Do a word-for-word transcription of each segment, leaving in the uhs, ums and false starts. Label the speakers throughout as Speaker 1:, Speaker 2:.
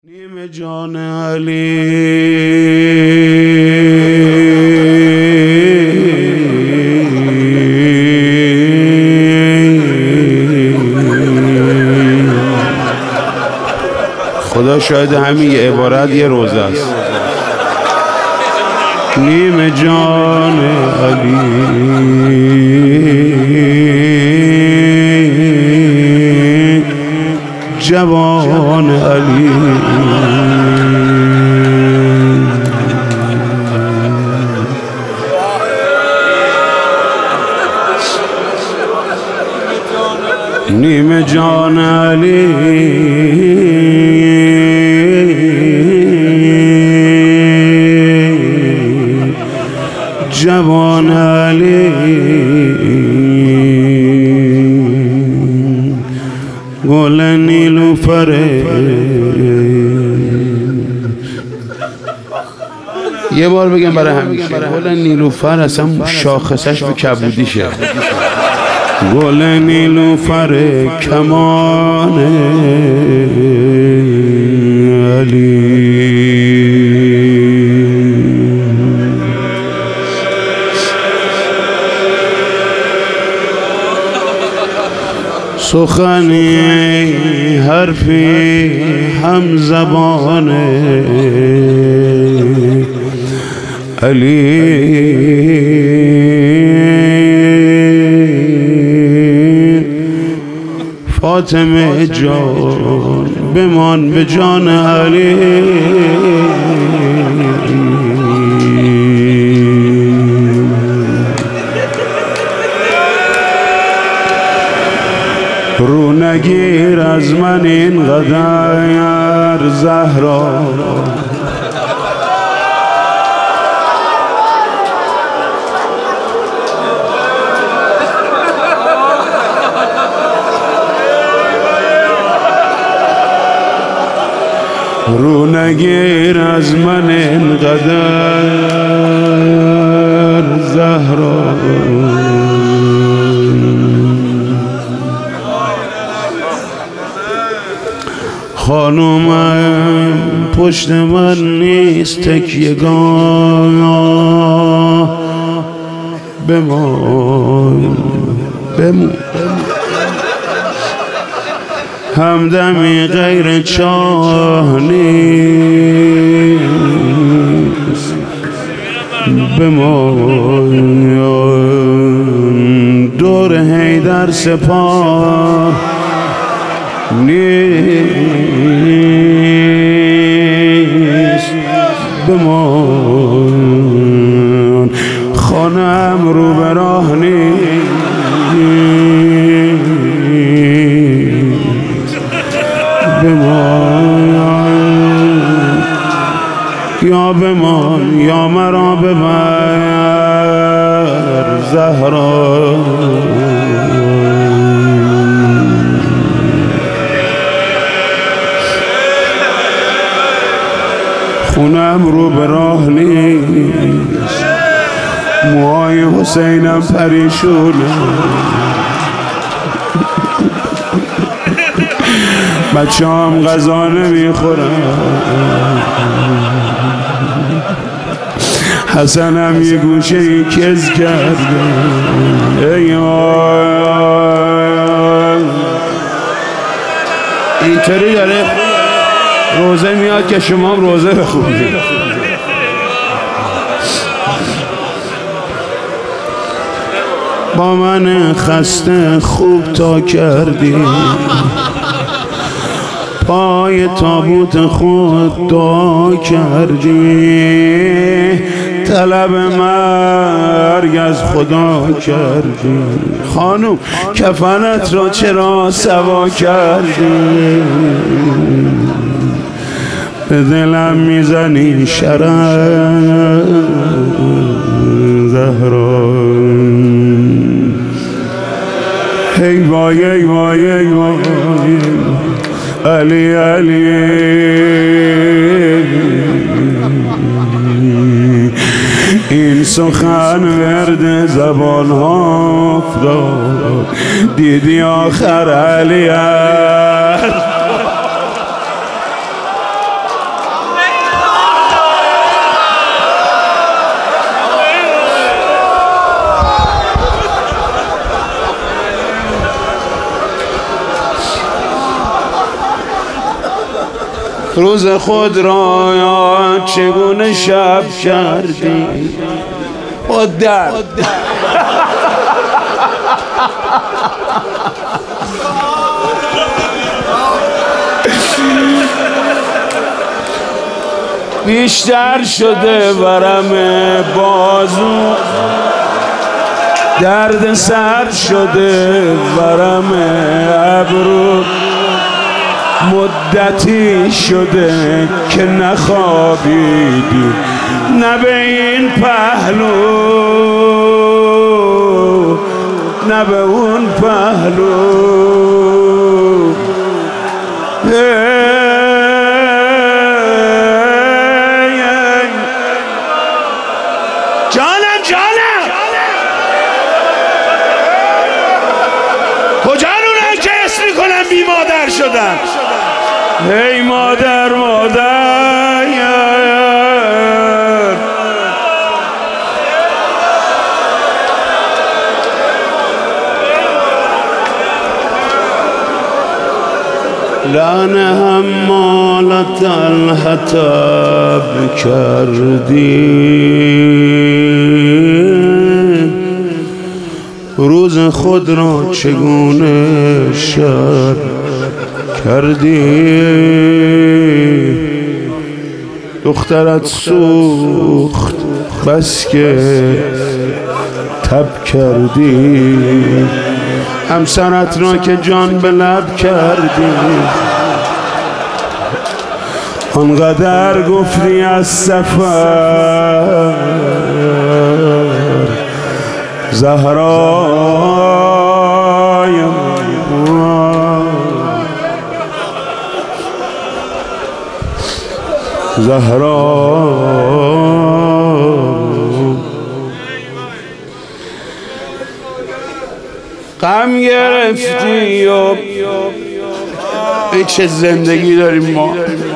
Speaker 1: نیم جان علی خدا شاید همین یه عبارت یه روزه است. نیم جان علی جوان علی نیم جان علی جوان علی گل نیلوفره. یه بار بگم برای همیشه گل نیلوفر اصلا شاخصش به کبودیشه. گل نیلوفر کمان علی سخنی حرفی هم زبان علی فاطمه جان بمان به جان علی رو نگیر از من اینقدر زهرا رو نگیر از من اینقدر زهرا خانومم پشت من نیست تکیه‌گاه بمان بمان همدمی غیر چاه نیست بمان دور حیدر سپاه نیست بمان خانم رو به راه نیست بمان یا بمان یا مرا ببر زهرا خونم رو به راه نیست موهای حسینم پریشونه بچه هم غذا نمیخورن حسنم یه گوشه ای کز کرده ای اینطوری داره روزه میاد که شما هم روزه بخونید. با من خسته خوب تا کردی پای تابوت خود دعا کردی طلب مرگ از خدا کردی خانم کفنت را چرا سوا کردی به دلم میزنی شرم زهرا ای وای ای وای ای وای علی علی این سخن ورد زبان ها افتاد دیدی آخر علی روز خود را یاد چگونه شب کردی با درد بیشتر شده ورم بازو، درد سر شده ورم ابرو، مدتی شده که نخوابیدی نه به این پهلو نه به اون پهلو. جانم جانم کجا اونایی که اسم میکنن بی مادر شدن؟ ای مادر مادر لعنه حمالت الحطب کردی، روز خود را چگونه شب کردی. دخترت سوخت بس که تب کردی، همسرت را که جان به لب کردی. آنقدر گفتی از سفر زهرای زهرا، غم گرفتی و ای چه زندگی داریم ما.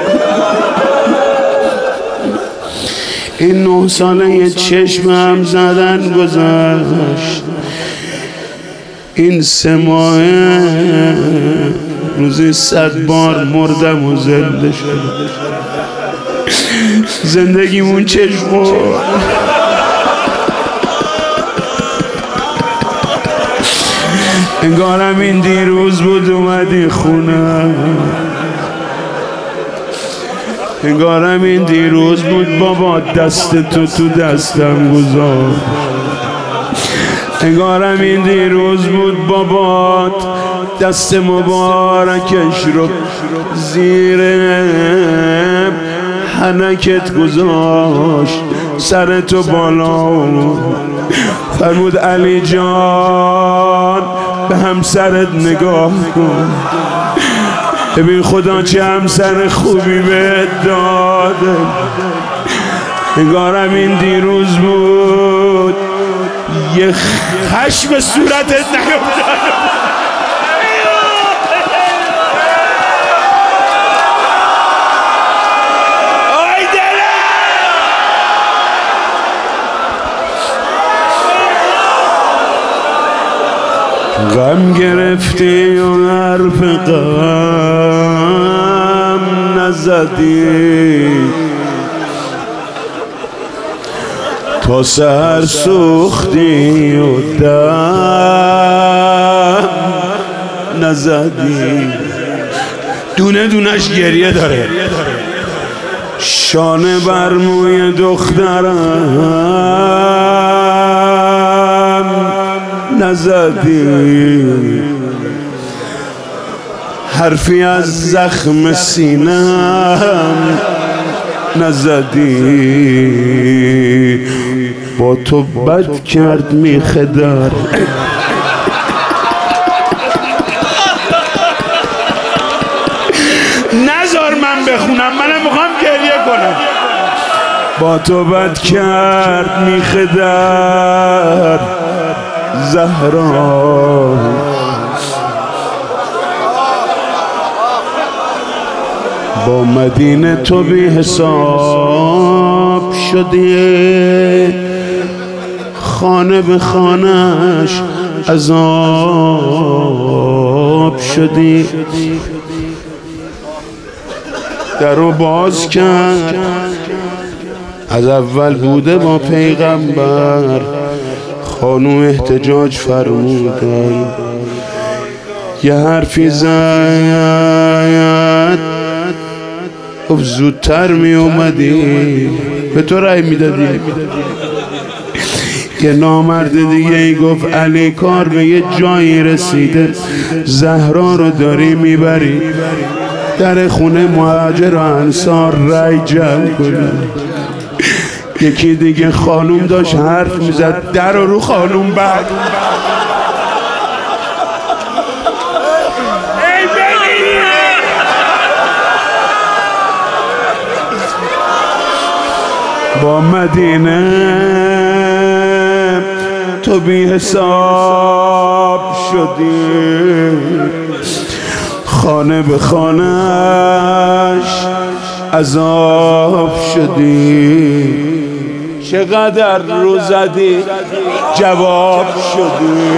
Speaker 1: این نه ساله یه چشم هم زدن گذشت، این سه ماهه روزی صد بار مردم و زنده شد. زندگیمون چشم انگارم این دیروز بود اومدی خونه، انگارم این دیروز بود بابا دست تو تو دستم گذار، انگارم این دیروز بود بابا دست مبارکش رو زیر حنکت گذاشت، سر تو بالا فرمود علی جان به همسرت نگاه کن، ببین خدا چه همسر خوبی بهت داده. انگارم این دیروز بود یه خشم صورتت نیفتاد. غم گرفتی و حرف غم نزدی، تا سحر سوختی و دم نزدی. دونه دونش گریه داره، شانه بر موی دخترم نزدی، حرفی از زخم سینم نزدی. با تو بد کرد میخدر نذار من بخونم، منم میخوام گریه کنم. با تو بد کرد میخدر زهرا، با مدینه تو بی حساب شدی، خانه به خانهش عذاب شدی. در رو باز کرد. از اول بوده با پیغمبر. خانوم احتجاج فرمودن، یه حرفی زد، گفت زودتر می اومدی به تو رای میدادی. یه نامرد دیگه ای گفت علی کار به یه جایی رسیده، زهرا رو داری میبری در خونه مهاجر و انصار رای جمع کنی. یکی دیگه خانوم داشت حرف میزد، در رو رو خانوم بعد با مدینه تو بی حساب شدی، خانه به خانهش عذاب شدی. چقدر رو زدی جواب شدی.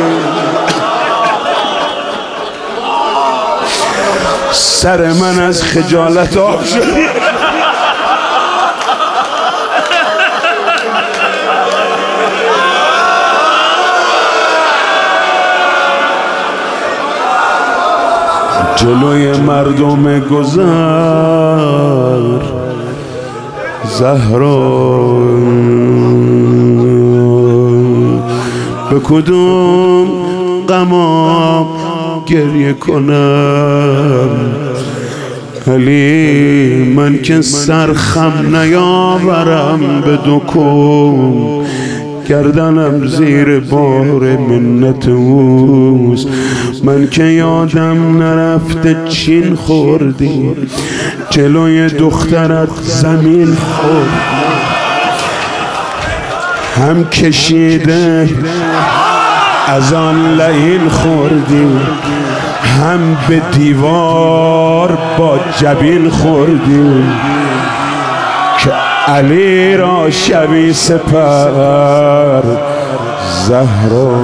Speaker 1: سر من از خجالت آب شدی. جلوی مردم گذر زهرا به کدوم غمام گریه کنم؟ علی من که سرخم نیاورم به دکون، گردنم زیر بار منت اوست. من که یادم نرفته چین خوردی، جلوی دخترت زمین خوردی. هم کشیده از آن لعین خوردی، هم به دیوار با جبین خوردی. که علی را شبی سپر زهرا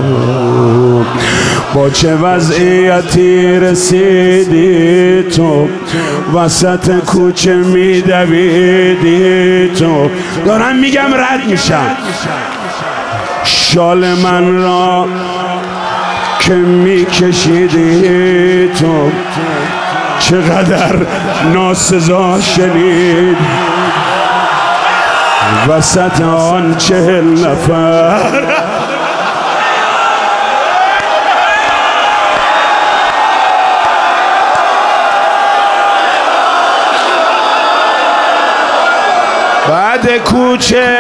Speaker 1: با چه وضعیتی رسیدی تو، وسط کوچه میدویدی تو. دارم میگم رد میشم. شال من را که میکشیدی تو، چقدر ناسزا شنید وسط آن چهل نفر. بعد کوچه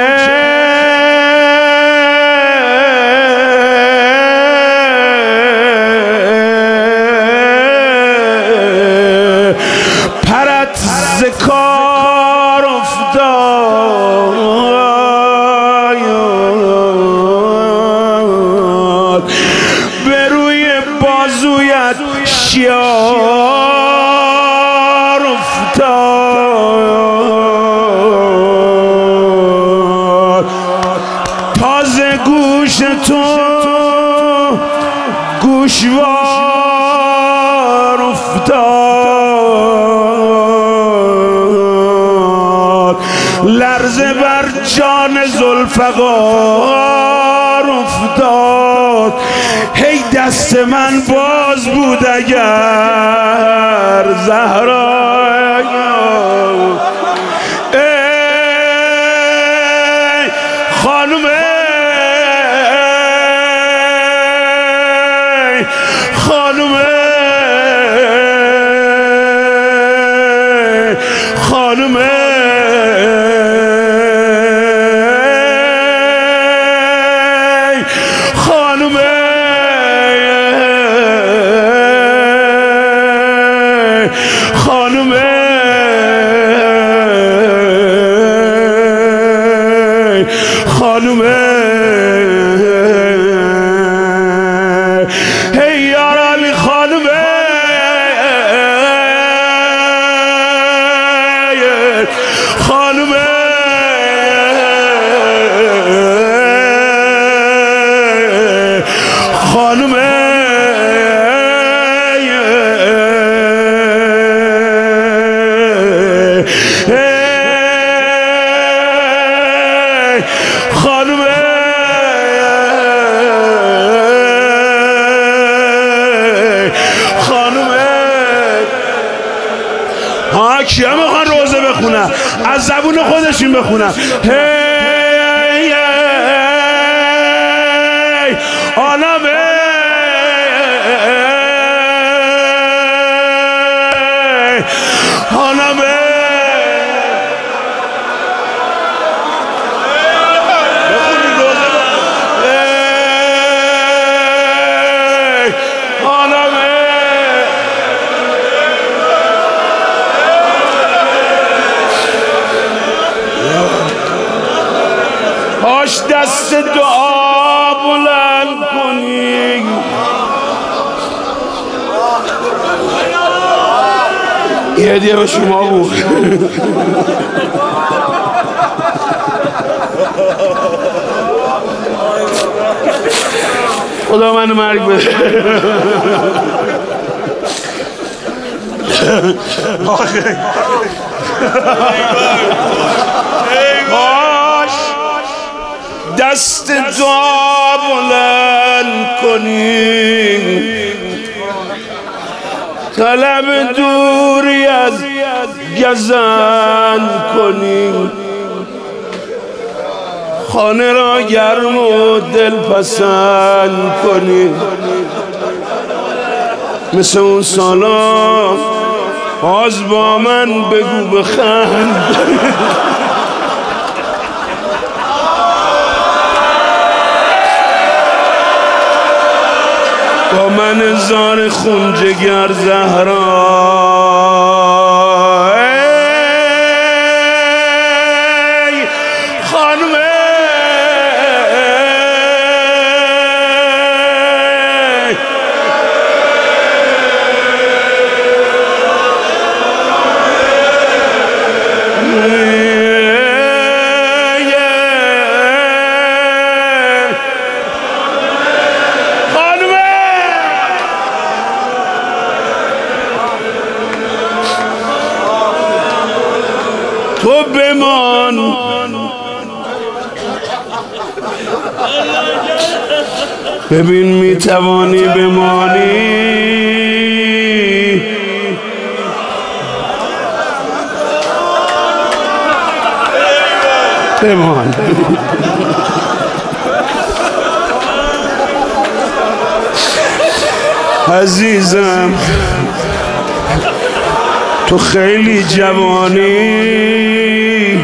Speaker 1: پرت ز کار افتاد، به روی بازویت شیار افتاد. تازه گوش تو گوشوار افتاد، لرزه بر جان ذوالفقار افتاد. هی دست من باز بود اگر زهرا، ای خانم، ای خانم، ای خانم، خانم، خانم، خانم، هی یار علی خانم، خانم، خانم، از زبون خودشون بخونم. هی هی عالم عالم هاش دست دعا بلند کنی، یه هدیه به شما بود. خدا منو مرگ بده. هاش دست دعا بلند کنی، طلب دوری از گزند کنی، خانه را گرم و دل پسند کنی، مثل اون سالا باز با من بگو بخند. با من زار خون جگر زهرا، ای خانم تو بمان، ببین میتوانی بمانی، بمان. عزیزم تو خیلی جوانی،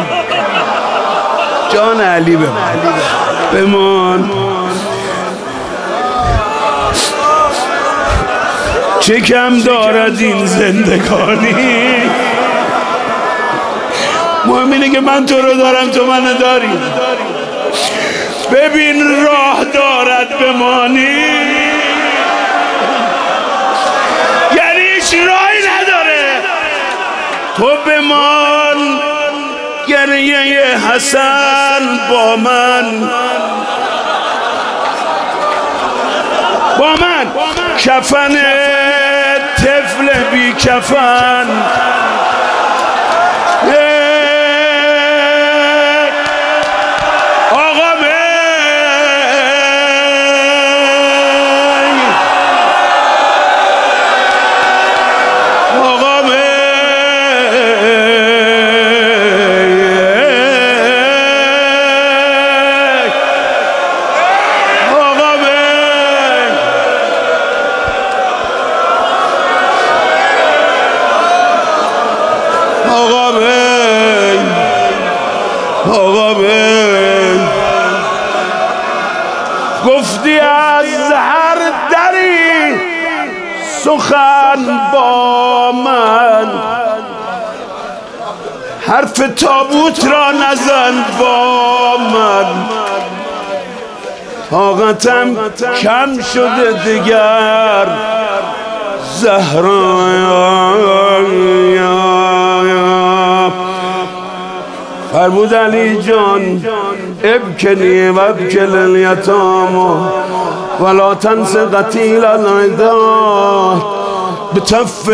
Speaker 1: جان علی بمان بمان. چه کم دارد این زندگانی، مهم اینه که من تو رو دارم تو منو داری. ببین راه دارد بمانی، یعنی هیچ راهی نداره. تو بمان، گریه حسن با من، با من کفن طفل بی کفن، آقا می آقا می آقا بی آقا بی گفتی از هر دری سخن با من، حرف تابوت را نزن با من. طاقتم کم شده دیگر زهرا. فرمود علی جان ابکنی و ابکل الیتام ولا تنس قتیل العدا بتف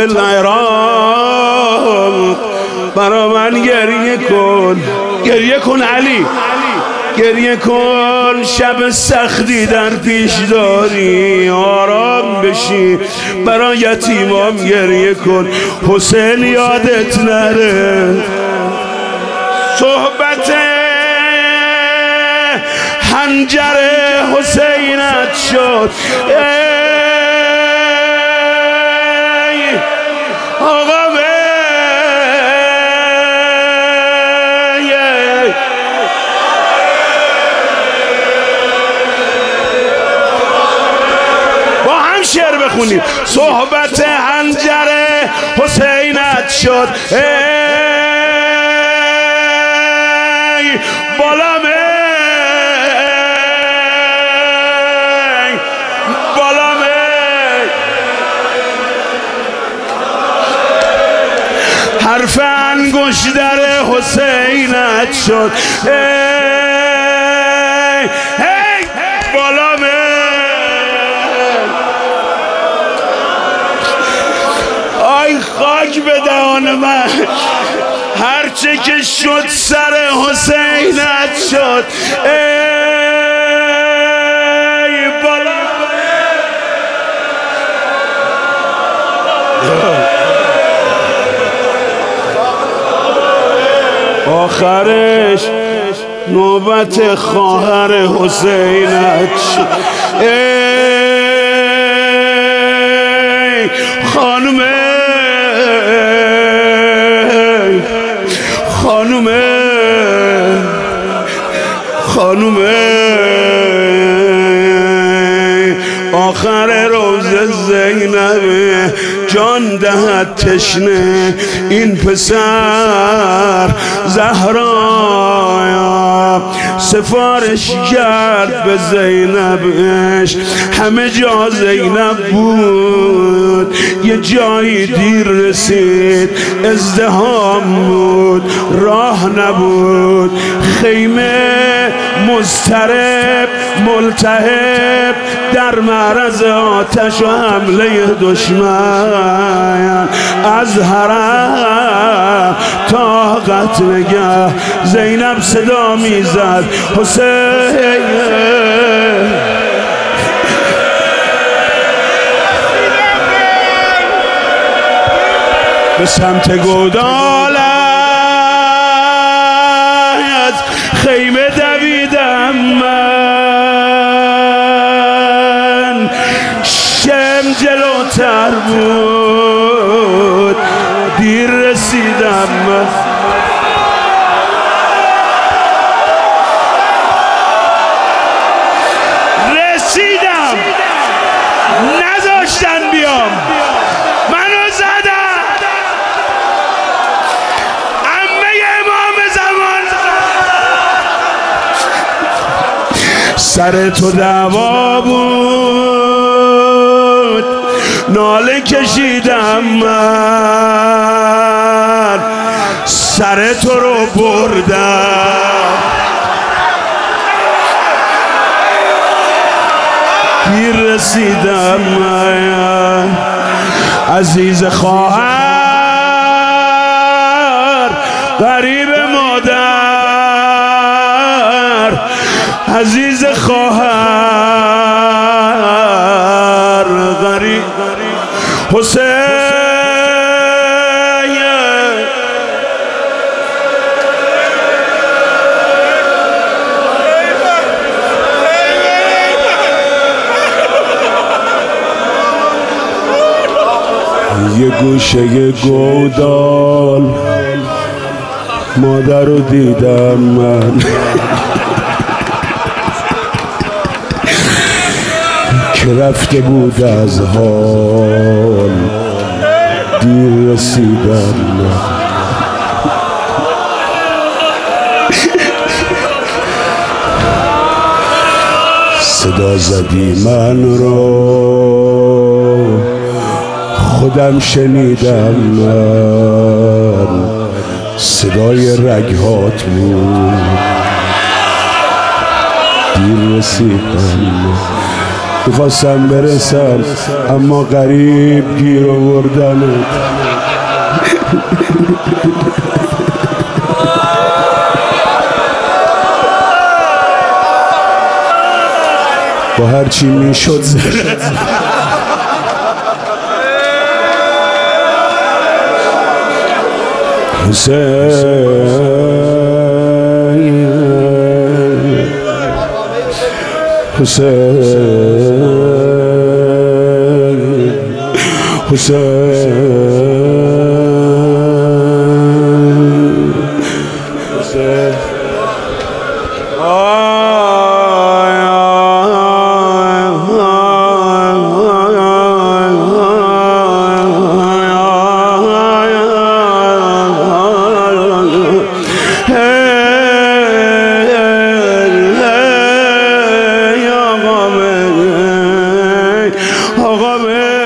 Speaker 1: العراق. برا من گریه کن، گریه کن علی، گریه کن. شب سختی در پیش داری، آرام بشی. برا یتیمام گریه کن، حسین یادت نره. صحبت حنجر حسینت شد ای آقا با هم شعر بخونیم. صحبت حنجر حسینت شد ای بالام بالام حرف انگشتر حسینت شد ای ای بالام آی خاک به دهان من هرچه که شد سر حسینت شد ای بالا آخرش نوبت خواهر حسینت شد ای خانم خانوم خانوم آخر روز زینب جان دهد تشنه این پسر زهرا سفارش کرد به زینبش همه جا زینب بود یه جایی دیر رسید ازدحام بود راه نبود خیمه مضطرب ملتهب در معرض آتش و حمله دشمن از حرم تا قتلگاه زینب صدا میزد حسین به سمت گودال از خیمه دویدم من شم جلوتر بود دیر رسیدم من رسیدم نذاشتن بیام منو زدن عمه امام زمان سر تو دعوا بود ناله کشیدم من سر تو رو بردم دیر رسیدم من عزیز خواهر غریب مادر عزیز خواهر غریب حسین یه گوشه گودال مادر رو دیدم من که رفته بود از حال دیر رسیدم من صدا زدی من رو خودم شنیدم من صدای رگهات بود دیر رسیدم میخواستم برسم اما غریب گیر آوردنت با هرچی میشد حسین حسین حسین آقا